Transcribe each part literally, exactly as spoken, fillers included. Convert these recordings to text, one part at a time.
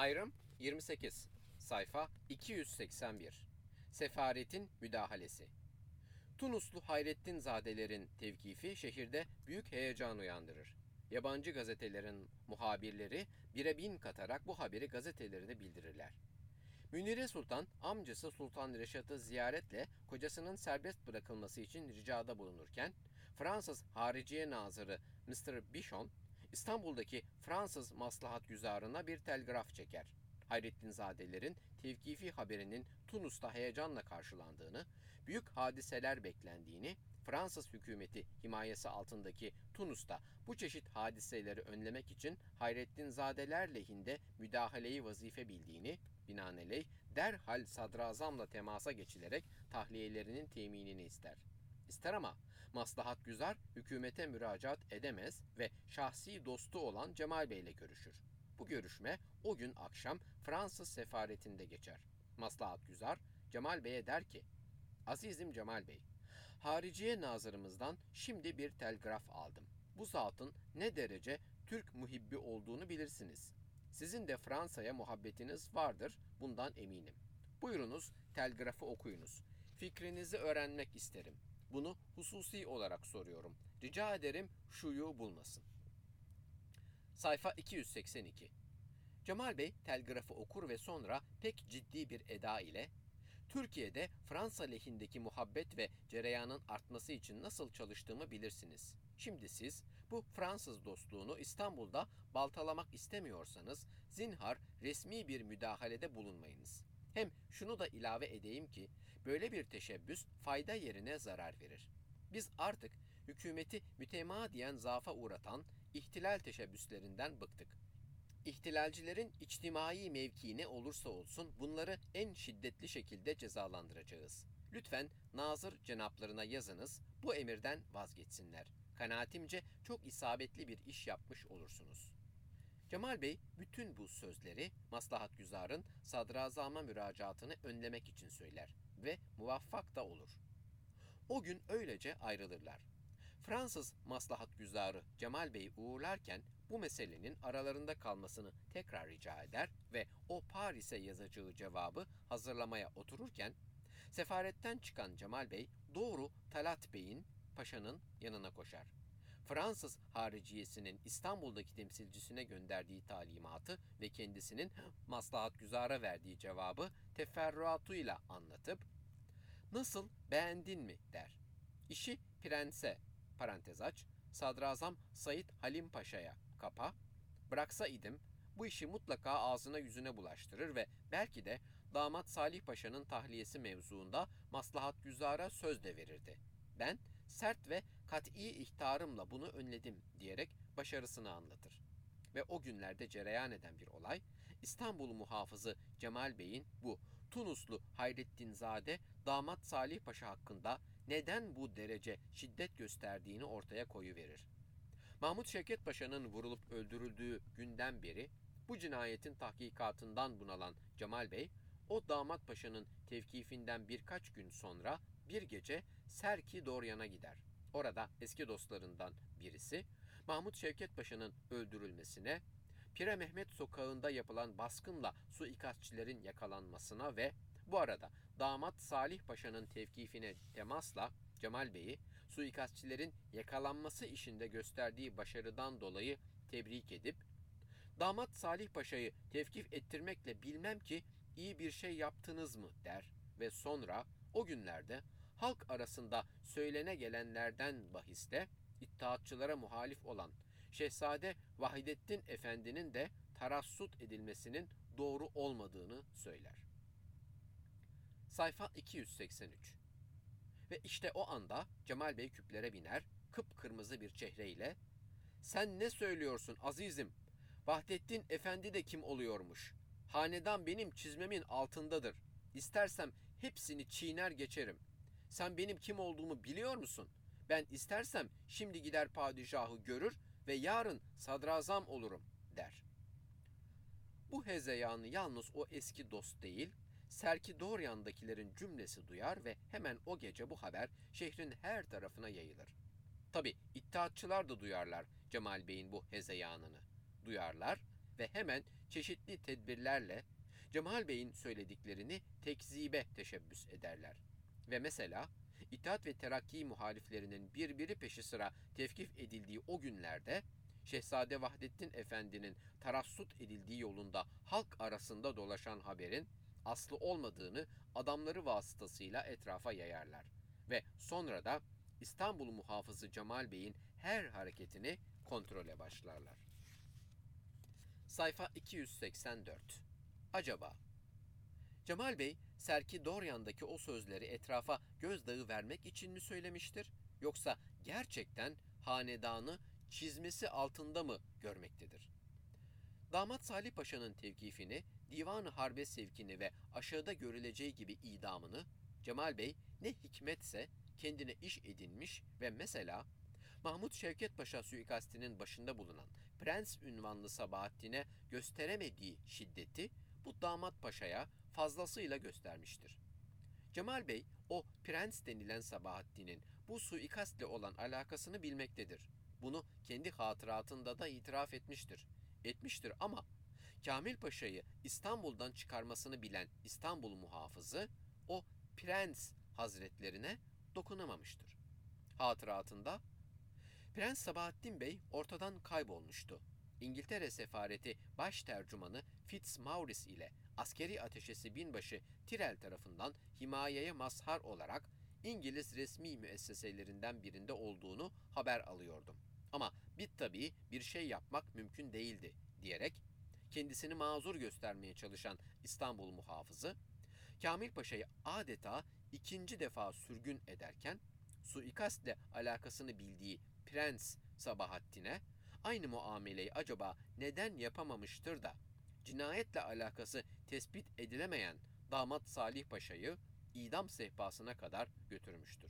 Ayrım yirmi sekiz. Sayfa iki yüz seksen bir. Sefaretin müdahalesi. Tunuslu Hayrettinzadelerin tevkifi şehirde büyük heyecan uyandırır. Yabancı gazetelerin muhabirleri bire bin katarak bu haberi gazetelerine bildirirler. Münire Sultan, amcası Sultan Reşat'ı ziyaretle kocasının serbest bırakılması için ricada bulunurken, Fransız Hariciye Nazırı mister Bichon, İstanbul'daki Fransız maslahatgüzarına bir telgraf çeker. Hayrettinzadelerin tevkifi haberinin Tunus'ta heyecanla karşılandığını, büyük hadiseler beklendiğini, Fransız hükümeti himayesi altındaki Tunus'ta bu çeşit hadiseleri önlemek için Hayrettinzadeler lehinde müdahaleyi vazife bildiğini, binaenaleyh derhal sadrazamla temasa geçilerek tahliyelerinin teminini ister. İster ama maslahatgüzar hükümete müracaat edemez ve şahsi dostu olan Cemal Bey ile görüşür. Bu görüşme o gün akşam Fransız sefaretinde geçer. Maslahatgüzar Cemal Bey'e der ki, "Azizim Cemal Bey, Hariciye Nazırımızdan şimdi bir telgraf aldım. Bu zatın ne derece Türk muhibbi olduğunu bilirsiniz. Sizin de Fransa'ya muhabbetiniz vardır, bundan eminim. Buyurunuz, telgrafı okuyunuz. Fikrinizi öğrenmek isterim. Bunu hususi olarak soruyorum. Rica ederim şuyu bulmasın." Sayfa iki yüz seksen iki. Cemal Bey telgrafı okur ve sonra pek ciddi bir eda ile "Türkiye'de Fransa lehindeki muhabbet ve cereyanın artması için nasıl çalıştığımı bilirsiniz. Şimdi siz bu Fransız dostluğunu İstanbul'da baltalamak istemiyorsanız zinhar resmi bir müdahalede bulunmayınız. Hem şunu da ilave edeyim ki böyle bir teşebbüs fayda yerine zarar verir. Biz artık hükümeti mütemadiyen zaafa uğratan ihtilal teşebbüslerinden bıktık. İhtilalcilerin içtimai mevkii ne olursa olsun bunları en şiddetli şekilde cezalandıracağız. Lütfen nazır cenaplarına yazınız, bu emirden vazgeçsinler. Kanaatimce çok isabetli bir iş yapmış olursunuz." Cemal Bey bütün bu sözleri maslahatgüzarın sadrazama müracaatını önlemek için söyler ve muvaffak da olur. O gün öylece ayrılırlar. Fransız maslahatgüzarı Cemal Bey uğurlarken bu meselenin aralarında kalmasını tekrar rica eder ve o Paris'e yazacağı cevabı hazırlamaya otururken sefaretten çıkan Cemal Bey doğru Talat Bey'in paşanın yanına koşar. Fransız hariciyesinin İstanbul'daki temsilcisine gönderdiği talimatı ve kendisinin maslahatgüzara verdiği cevabı teferruatıyla anlatıp "Nasıl, beğendin mi?" der. İşi prense parantez aç, Sadrazam Said Halim Paşa'ya kapa, bıraksa idim bu işi mutlaka ağzına yüzüne bulaştırır ve belki de damat Salih Paşa'nın tahliyesi mevzuunda maslahatgüzara söz de verirdi. Ben sert ve kat'i ihtarımla bunu önledim diyerek başarısını anlatır. Ve o günlerde cereyan eden bir olay, İstanbul muhafızı Cemal Bey'in bu Tunuslu Hayrettinzade damat Salih Paşa hakkında neden bu derece şiddet gösterdiğini ortaya koyuverir. Mahmut Şevket Paşa'nın vurulup öldürüldüğü günden beri bu cinayetin tahkikatından bunalan Cemal Bey, o damat paşanın tevkifinden birkaç gün sonra bir gece Serki Doryan'a gider. Orada eski dostlarından birisi Mahmut Şevket Paşa'nın öldürülmesine, Pire Mehmet sokağında yapılan baskınla suikastçilerin yakalanmasına ve bu arada damat Salih Paşa'nın tevkifine temasla Cemal Bey'i suikastçilerin yakalanması işinde gösterdiği başarıdan dolayı tebrik edip damat Salih Paşa'yı tevkif ettirmekle bilmem ki iyi bir şey yaptınız mı der ve sonra o günlerde halk arasında söylene gelenlerden bahiste İttihatçılara muhalif olan Şehzade Vahidettin Efendi'nin de tarassut edilmesinin doğru olmadığını söyler. Sayfa iki yüz seksen üç. Ve işte o anda Cemal Bey küplere biner, kıpkırmızı bir çehreyle "Sen ne söylüyorsun azizim? Vahdettin Efendi de kim oluyormuş? Hanedan benim çizmemin altındadır. İstersem hepsini çiğner geçerim. Sen benim kim olduğumu biliyor musun? Ben istersem şimdi gider padişahı görür ve yarın sadrazam olurum." der. Bu hezeyanı yalnız o eski dost değil, Serki Doryan'dakilerin cümlesi duyar ve hemen o gece bu haber şehrin her tarafına yayılır. Tabi İttihatçılar da duyarlar Cemal Bey'in bu hezeyanını. Duyarlar ve hemen çeşitli tedbirlerle Cemal Bey'in söylediklerini tekzibe teşebbüs ederler. Ve mesela İttihat ve Terakki muhaliflerinin birbiri peşi sıra tevkif edildiği o günlerde Şehzade Vahdettin Efendi'nin tarassut edildiği yolunda halk arasında dolaşan haberin aslı olmadığını adamları vasıtasıyla etrafa yayarlar. Ve sonra da İstanbul muhafızı Cemal Bey'in her hareketini kontrole başlarlar. Sayfa iki yüz seksen dört. Acaba Cemal Bey, Serki Doryan'daki o sözleri etrafa gözdağı vermek için mi söylemiştir, yoksa gerçekten hanedanı çizmesi altında mı görmektedir? Damat Salih Paşa'nın tevkifini, Divan-ı Harbe sevkini ve aşağıda görüleceği gibi idamını Cemal Bey ne hikmetse kendine iş edinmiş ve mesela Mahmut Şevket Paşa suikastinin başında bulunan Prens ünvanlı Sabahattin'e gösteremediği şiddeti bu Damat Paşa'ya fazlasıyla göstermiştir. Cemal Bey o Prens denilen Sabahattin'in bu suikastle olan alakasını bilmektedir. Bunu kendi hatıratında da itiraf etmiştir. Etmiştir ama Kamil Paşa'yı İstanbul'dan çıkarmasını bilen İstanbul muhafızı o Prens Hazretlerine dokunamamıştır. Hatıratında Prens Sabahattin Bey ortadan kaybolmuştu. İngiltere sefareti baş tercümanı Fitzmaurice ile askeri ateşesi binbaşı Tyrrell tarafından himayeye mazhar olarak İngiliz resmi müesseselerinden birinde olduğunu haber alıyordum. Ama bit tabii bir şey yapmak mümkün değildi diyerek kendisini mazur göstermeye çalışan İstanbul muhafızı Kamil Paşa'yı adeta ikinci defa sürgün ederken suikastle alakasını bildiği Prens Sabahattin'e aynı muameleyi acaba neden yapamamıştır da cinayetle alakası tespit edilemeyen Damat Salih Paşa'yı idam sehpasına kadar götürmüştür.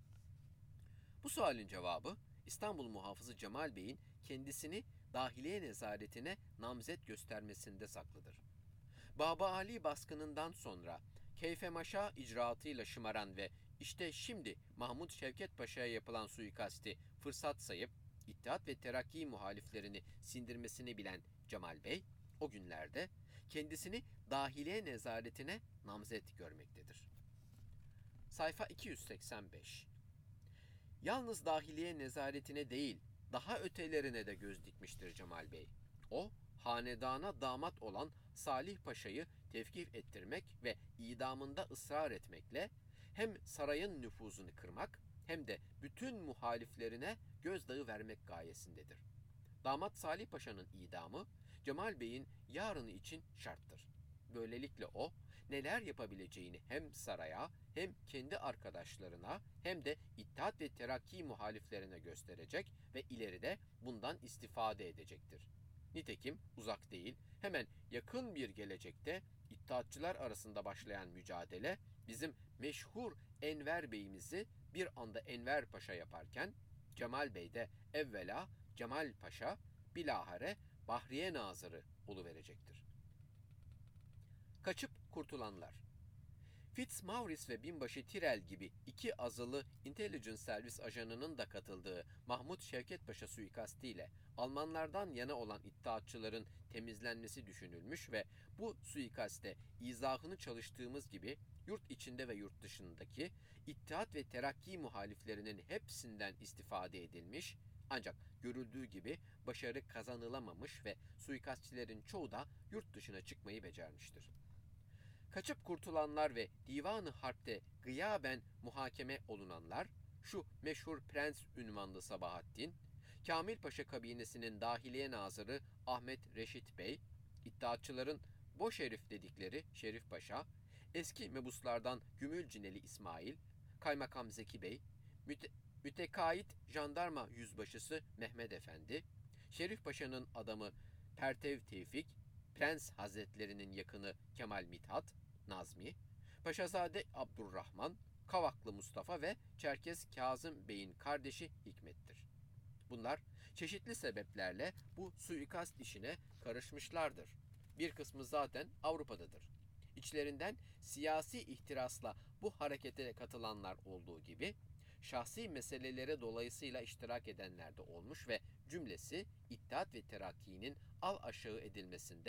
Bu sualin cevabı İstanbul muhafızı Cemal Bey'in kendisini dahiliye nezaretine namzet göstermesinde saklıdır. Baba Ali baskınından sonra Keyfe Maşa icraatıyla şımaran ve işte şimdi Mahmut Şevket Paşa'ya yapılan suikasti fırsat sayıp İttihat ve Terakki muhaliflerini sindirmesini bilen Cemal Bey o günlerde kendisini dahiliye nezaretine namzet görmektedir. Sayfa iki yüz seksen beş. Yalnız dahiliye nezaretine değil, daha ötelerine de göz dikmiştir Cemal Bey. O, hanedana damat olan Salih Paşa'yı tevkif ettirmek ve idamında ısrar etmekle hem sarayın nüfuzunu kırmak hem de bütün muhaliflerine gözdağı vermek gayesindedir. Damat Salih Paşa'nın idamı Cemal Bey'in yarını için şarttır. Böylelikle o neler yapabileceğini hem saraya hem kendi arkadaşlarına hem de İttihat ve Terakki muhaliflerine gösterecek ve ileride bundan istifade edecektir. Nitekim uzak değil, hemen yakın bir gelecekte İttihatçılar arasında başlayan mücadele bizim meşhur Enver Bey'imizi bir anda Enver Paşa yaparken Cemal Bey de evvela Cemal Paşa bilahare Bahriye Nazırı oluverecektir. Kaçıp kurtulanlar Fitzmaurice ve binbaşı Tyrrell gibi iki azılı intelligence servis ajanının da katıldığı Mahmut Şevket Paşa suikastiyle Almanlardan yana olan İttihatçıların temizlenmesi düşünülmüş ve bu suikaste izahını çalıştığımız gibi yurt içinde ve yurt dışındaki İttihat ve Terakki muhaliflerinin hepsinden istifade edilmiş, ancak görüldüğü gibi başarı kazanılamamış ve suikastçilerin çoğu da yurt dışına çıkmayı becermiştir. Kaçıp kurtulanlar ve Divan-ı Harp'te gıyaben muhakeme olunanlar, şu meşhur Prens ünvanlı Sabahattin, Kamil Paşa kabinesinin dahiliye nazırı Ahmet Reşit Bey, İttihatçıların boş herif dedikleri Şerif Paşa, eski mebuslardan Gümülcineli İsmail, Kaymakam Zeki Bey, müte mütekait jandarma yüzbaşısı Mehmet Efendi, Şerif Paşa'nın adamı Pertev Tevfik, Prens Hazretlerinin yakını Kemal Mithat, Nazmi, Paşazade Abdurrahman, Kavaklı Mustafa ve Çerkez Kazım Bey'in kardeşi Hikmet'tir. Bunlar çeşitli sebeplerle bu suikast işine karışmışlardır. Bir kısmı zaten Avrupa'dadır. İçlerinden siyasi ihtirasla bu harekete katılanlar olduğu gibi şahsi meselelere dolayısıyla iştirak edenler de olmuş ve cümlesi İttihat ve Terakki'nin al aşağı edilmesinde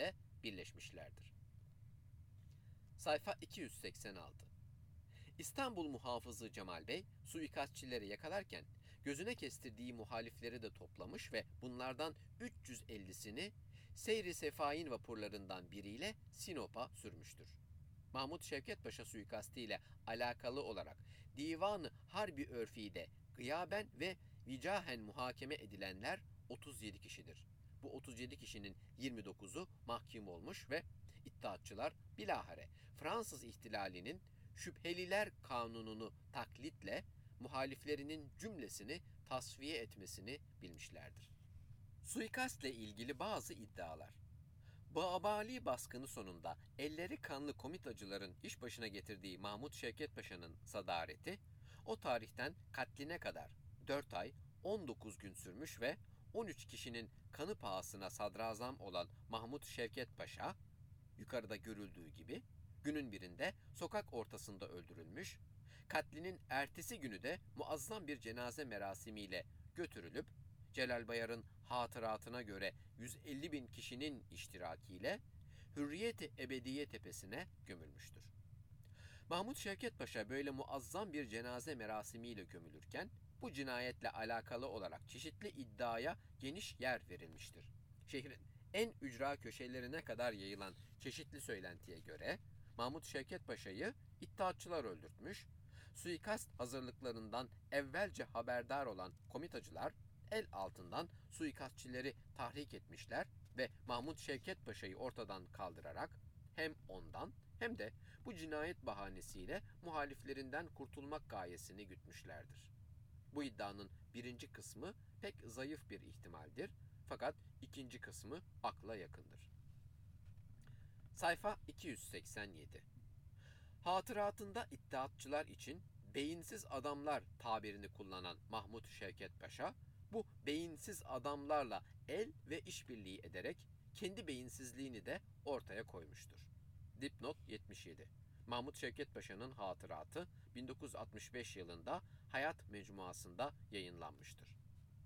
birleşmişlerdir. Sayfa iki yüz seksen altı. İstanbul muhafızı Cemal Bey, suikastçileri yakalarken gözüne kestirdiği muhalifleri de toplamış ve bunlardan üç yüz ellisini Seyri Sefahin vapurlarından biriyle Sinop'a sürmüştür. Mahmut Şevket Paşa suikastı ile alakalı olarak Divan-ı Harbi Örfi'de gıyaben ve vicahen muhakeme edilenler otuz yedi kişidir. Bu otuz yedi kişinin yirmi dokuzu mahkum olmuş ve iddiatçılar bilahare Fransız ihtilalinin Şüpheliler Kanununu taklitle muhaliflerinin cümlesini tasfiye etmesini bilmişlerdir. Suikastle ilgili bazı iddialar. Bağbali baskını sonunda elleri kanlı komitacıların iş başına getirdiği Mahmut Şevket Paşa'nın sadareti o tarihten katline kadar dört ay on dokuz gün sürmüş ve on üç kişinin kanı pahasına sadrazam olan Mahmut Şevket Paşa, yukarıda görüldüğü gibi günün birinde sokak ortasında öldürülmüş, katlinin ertesi günü de muazzam bir cenaze merasimiyle götürülüp Celal Bayar'ın hatıratına göre yüz elli bin kişinin iştirakiyle Hürriyet-i Ebediye tepesine gömülmüştür. Mahmut Şevket Paşa böyle muazzam bir cenaze merasimiyle gömülürken bu cinayetle alakalı olarak çeşitli iddiaya geniş yer verilmiştir. Şehrin en ücra köşelerine kadar yayılan çeşitli söylentiye göre Mahmut Şevket Paşa'yı iddiatçılar öldürtmüş, suikast hazırlıklarından evvelce haberdar olan komitacılar el altından suikastçileri tahrik etmişler ve Mahmut Şevket Paşa'yı ortadan kaldırarak hem ondan hem de bu cinayet bahanesiyle muhaliflerinden kurtulmak gayesini gütmüşlerdir. Bu iddianın birinci kısmı pek zayıf bir ihtimaldir, fakat ikinci kısmı akla yakındır. Sayfa iki yüz seksen yedi. Hatıratında iddiatçılar için beyinsiz adamlar tabirini kullanan Mahmut Şevket Paşa, bu beyinsiz adamlarla el ve işbirliği ederek kendi beyinsizliğini de ortaya koymuştur. Dipnot yetmiş yedi. Mahmut Şevket Paşa'nın hatıratı bin dokuz yüz altmış beş yılında Hayat Mecmuası'nda yayınlanmıştır.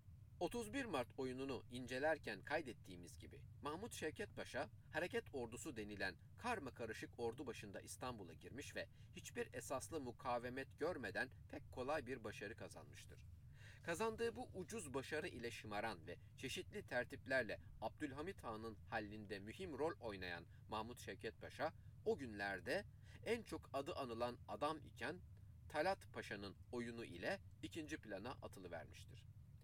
otuz bir Mart oyununu incelerken kaydettiğimiz gibi Mahmut Şevket Paşa, hareket ordusu denilen karmakarışık ordu başında İstanbul'a girmiş ve hiçbir esaslı mukavemet görmeden pek kolay bir başarı kazanmıştır. Kazandığı bu ucuz başarı ile şımaran ve çeşitli tertiplerle Abdülhamit Han'ın hallində mühim rol oynayan Mahmut Şevket Paşa, o günlerde en çok adı anılan adam iken Talat Paşa'nın oyunu ile ikinci plana atılıvermiştir.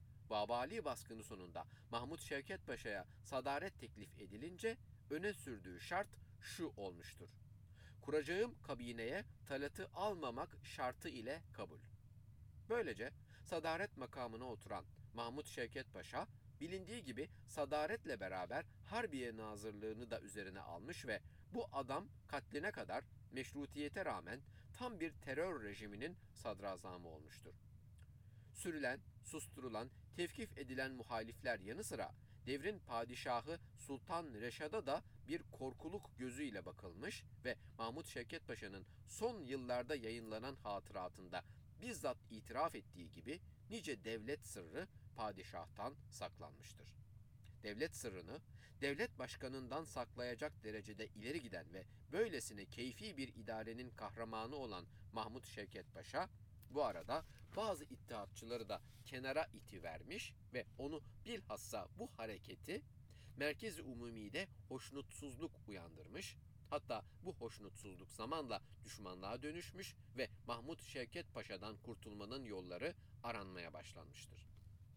Babali baskını sonunda Mahmut Şevket Paşa'ya sadaret teklif edilince öne sürdüğü şart şu olmuştur: kuracağım kabineye Talat'ı almamak şartı ile kabul. Böylece sadaret makamına oturan Mahmut Şevket Paşa, bilindiği gibi sadaretle beraber Harbiye Nazırlığını da üzerine almış ve bu adam katline kadar meşrutiyete rağmen tam bir terör rejiminin sadrazamı olmuştur. Sürülen, susturulan, tevkif edilen muhalifler yanı sıra devrin padişahı Sultan Reşad'a da bir korkuluk gözüyle bakılmış ve Mahmut Şevket Paşa'nın son yıllarda yayınlanan hatıratında bizzat itiraf ettiği gibi nice devlet sırrı padişahtan saklanmıştır. Devlet sırrını devlet başkanından saklayacak derecede ileri giden ve böylesine keyfi bir idarenin kahramanı olan Mahmut Şevket Paşa, bu arada bazı iddiatçıları da kenara itivermiş ve onu bilhassa bu hareketi Merkez-i Umumi'de hoşnutsuzluk uyandırmış. Hatta bu hoşnutsuzluk zamanla düşmanlığa dönüşmüş ve Mahmut Şevket Paşa'dan kurtulmanın yolları aranmaya başlanmıştır.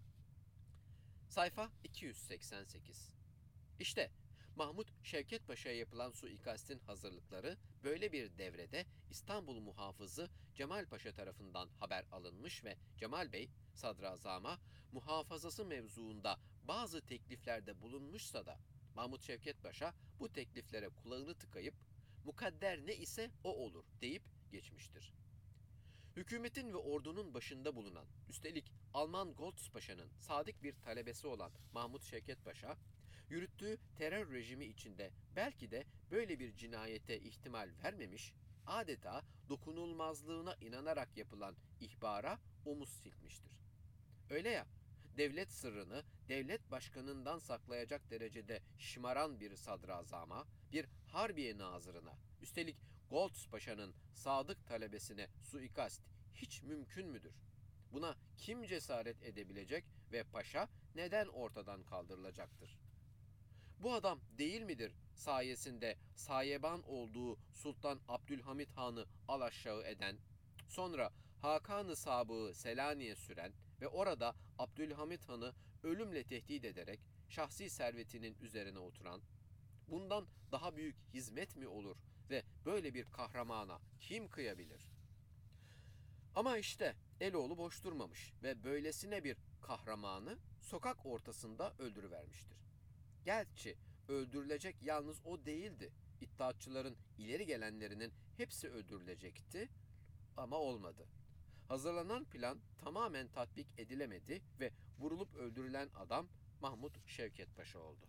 Sayfa iki yüz seksen sekiz. İşte Mahmut Şevket Paşa'ya yapılan suikastin hazırlıkları böyle bir devrede İstanbul muhafızı Cemal Paşa tarafından haber alınmış ve Cemal Bey sadrazama muhafazası mevzuunda bazı tekliflerde bulunmuşsa da Mahmut Şevket Paşa bu tekliflere kulağını tıkayıp mukadder ne ise o olur deyip geçmiştir. Hükümetin ve ordunun başında bulunan, üstelik Alman Goltz Paşa'nın sadık bir talebesi olan Mahmut Şevket Paşa, yürüttüğü terör rejimi içinde belki de böyle bir cinayete ihtimal vermemiş, adeta dokunulmazlığına inanarak yapılan ihbara omuz silkmiştir. Öyle ya, devlet sırrını devlet başkanından saklayacak derecede şımaran bir sadrazama bir Harbiye nazırına, üstelik Goltz Paşa'nın sadık talebesine suikast hiç mümkün müdür? Buna kim cesaret edebilecek ve paşa neden ortadan kaldırılacaktır? Bu adam değil midir sayesinde sayeban olduğu Sultan Abdülhamit Han'ı alaşağı eden, sonra Hakan-ı Sabık'ı Selanik'e süren ve orada Abdülhamit Han'ı ölümle tehdit ederek şahsi servetinin üzerine oturan, bundan daha büyük hizmet mi olur ve böyle bir kahramana kim kıyabilir? Ama işte Eloğlu boş durmamış ve böylesine bir kahramanı sokak ortasında öldürüvermiştir. Gerçi öldürülecek yalnız o değildi. İttihatçıların ileri gelenlerinin hepsi öldürülecekti ama olmadı. Hazırlanan plan tamamen tatbik edilemedi ve vurulup öldürülen adam Mahmut Şevket Paşa oldu.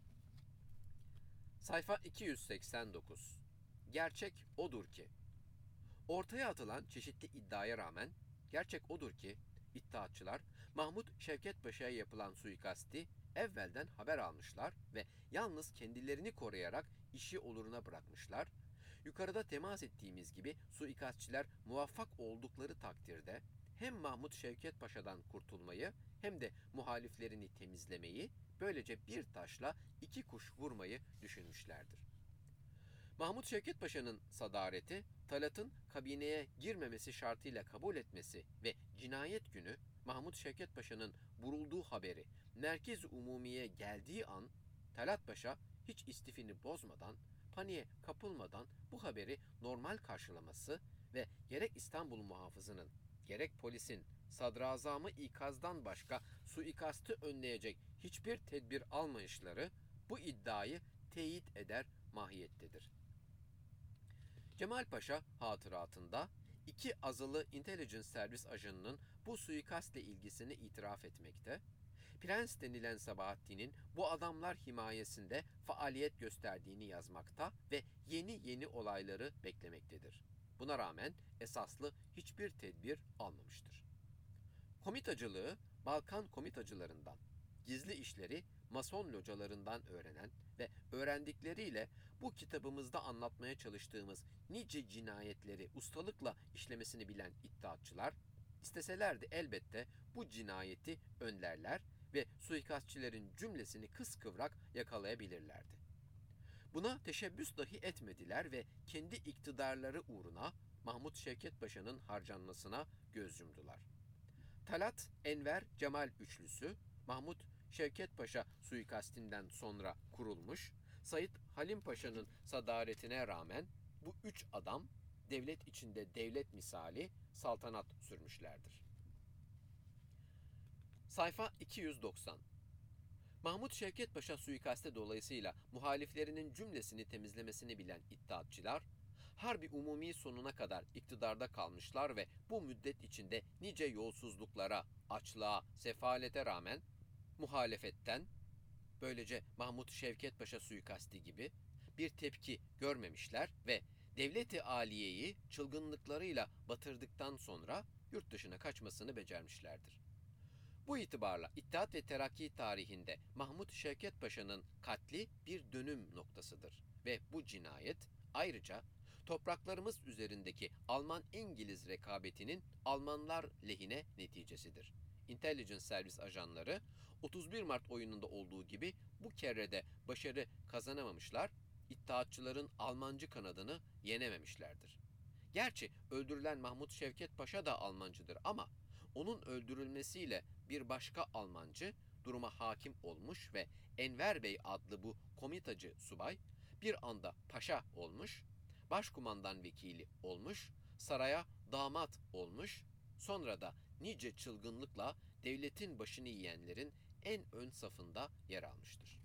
Sayfa iki yüz seksen dokuz. Gerçek odur ki, ortaya atılan çeşitli iddiaya rağmen gerçek odur ki İttihatçılar Mahmut Şevket Paşa'ya yapılan suikasti evvelden haber almışlar ve yalnız kendilerini koruyarak işi oluruna bırakmışlar. Yukarıda temas ettiğimiz gibi suikastçiler muvaffak oldukları takdirde hem Mahmut Şevket Paşa'dan kurtulmayı hem de muhaliflerini temizlemeyi, böylece bir taşla iki kuş vurmayı düşünmüşlerdir. Mahmut Şevket Paşa'nın sadareti, Talat'ın kabineye girmemesi şartıyla kabul etmesi ve cinayet günü Mahmut Şevket Paşa'nın vurulduğu haberi Merkez-i Umumiye geldiği an, Talat Paşa hiç istifini bozmadan, paniğe kapılmadan bu haberi normal karşılaması ve gerek İstanbul muhafızının, gerek polisin sadrazamı ikazdan başka suikastı önleyecek hiçbir tedbir almayışları bu iddiayı teyit eder mahiyettedir. Cemal Paşa hatıratında iki azılı intelligence servis ajanının bu suikastle ilgisini itiraf etmekte, Prens denilen Sabahattin'in bu adamlar himayesinde faaliyet gösterdiğini yazmakta ve yeni yeni olayları beklemektedir. Buna rağmen esaslı hiçbir tedbir almamıştır. Komitacılığı Balkan komitacılarından, gizli işleri Mason localarından öğrenen ve öğrendikleriyle bu kitabımızda anlatmaya çalıştığımız nice cinayetleri ustalıkla işlemesini bilen iddiatçılar, isteselerdi elbette bu cinayeti önlerler ve suikastçilerin cümlesini kıskıvrak yakalayabilirlerdi. Buna teşebbüs dahi etmediler ve kendi iktidarları uğruna Mahmut Şevket Paşa'nın harcanmasına göz yumdular. Talat, Enver, Cemal üçlüsü Mahmut Şevket Paşa suikastinden sonra kurulmuş, Said Halim Paşa'nın sadaretine rağmen bu üç adam devlet içinde devlet misali saltanat sürmüşlerdir. Sayfa iki yüz doksan. Mahmut Şevket Paşa suikasti dolayısıyla muhaliflerinin cümlesini temizlemesini bilen iddiatçılar, Harbi Umumi sonuna kadar iktidarda kalmışlar ve bu müddet içinde nice yolsuzluklara, açlığa, sefalete rağmen muhalefetten, böylece Mahmut Şevket Paşa suikasti gibi bir tepki görmemişler ve devleti aliyeyi çılgınlıklarıyla batırdıktan sonra yurt dışına kaçmasını becermişlerdir. Bu itibarla İttihat ve Terakki tarihinde Mahmut Şevket Paşa'nın katli bir dönüm noktasıdır ve bu cinayet ayrıca topraklarımız üzerindeki Alman-İngiliz rekabetinin Almanlar lehine neticesidir. Intelligence servis ajanları otuz bir Mart oyununda olduğu gibi bu kerrede başarı kazanamamışlar, İttihatçıların Almancı kanadını yenememişlerdir. Gerçi öldürülen Mahmut Şevket Paşa da Almancıdır ama onun öldürülmesiyle bir başka Almancı duruma hakim olmuş ve Enver Bey adlı bu komitacı subay bir anda paşa olmuş, başkumandan vekili olmuş, saraya damat olmuş, sonra da nice çılgınlıkla devletin başını yiyenlerin en ön safında yer almıştır.